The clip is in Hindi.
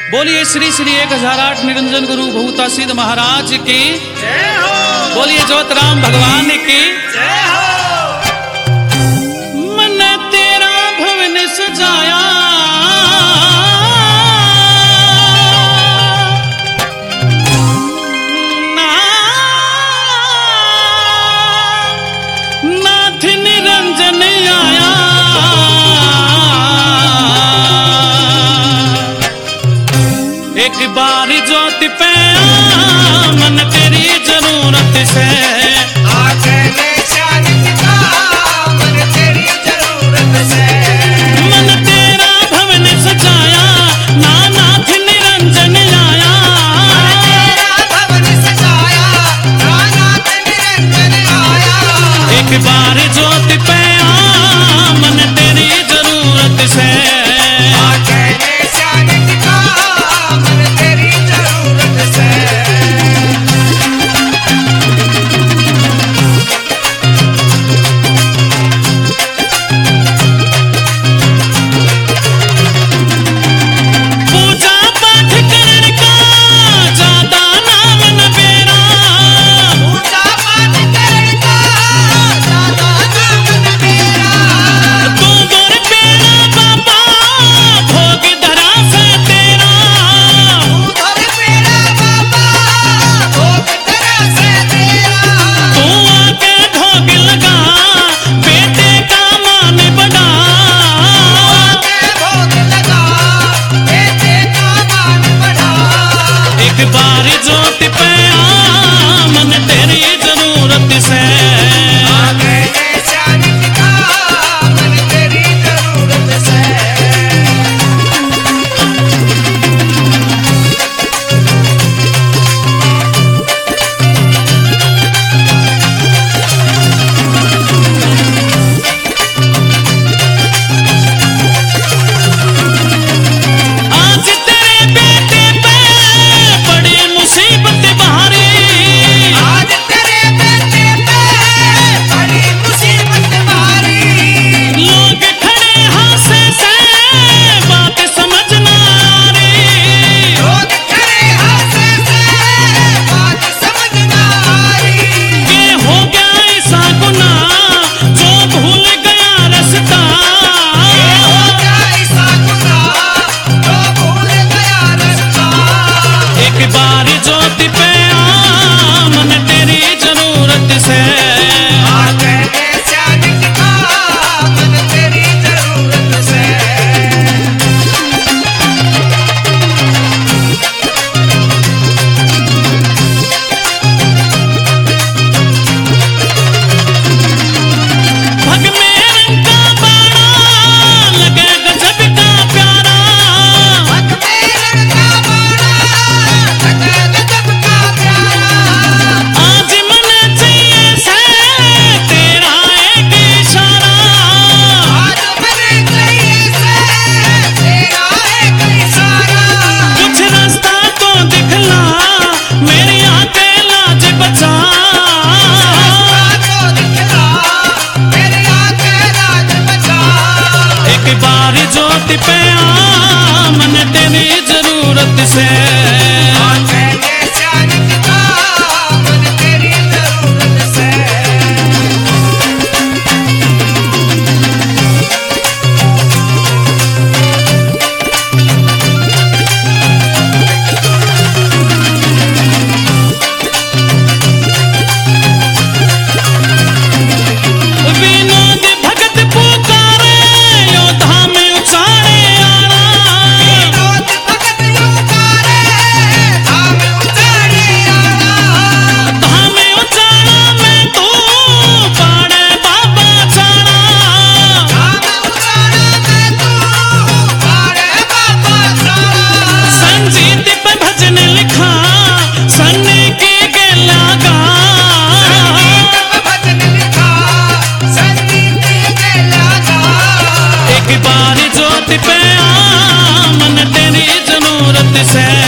बोलिए श्री श्री 1008 निरंजन गुरु भूता सिद्ध महाराज की जय हो। बोलिए ज्योतराम भगवान की जय हो। मन तेरा भवन सजाया नाथ निरंजन आया एक बार ज्योति पे मन तेरी जरूरत से मन तेरी जरूरत से मन तेरा भवन सजाया नाथ निरंजन आया भवन सजाया नाथ निरंजन आया एक बार ज्योति पे मन तेरी जरूरत से से